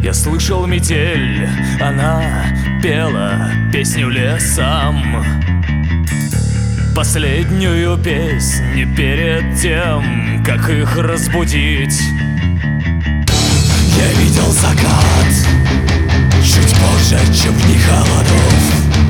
Я слышал метель, она пела песню лесам, последнюю песню перед тем, как их разбудить. Я видел закат чуть позже, чем в дни холодов.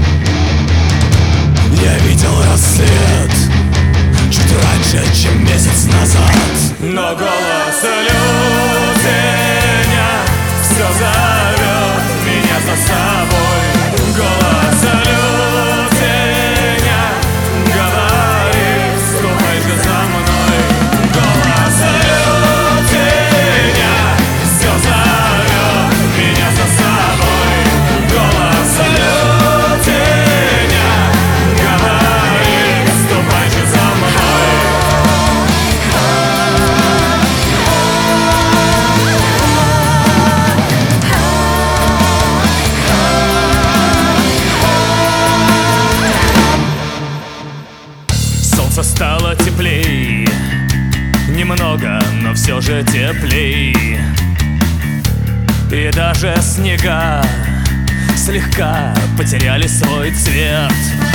Я видел рассвет чуть раньше, чем месяц назад. Но голос лютеня все зовет меня за собой. Голос лютеня говорит: ступай же за мной. Голос лютеня все зовет меня за собой. Голос лютеня говорит: ступай же за мной. Солнце стало теплей, немного, но все же теплей. И даже снега слегка потеряли свой цвет.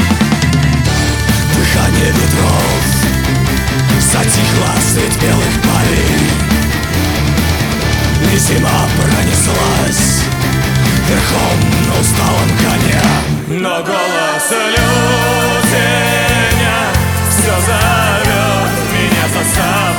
Дыхание ветров затихло средь белых полей. И зима пронеслась верхом на усталом коне. Но голос лютеня все зовет меня за собой.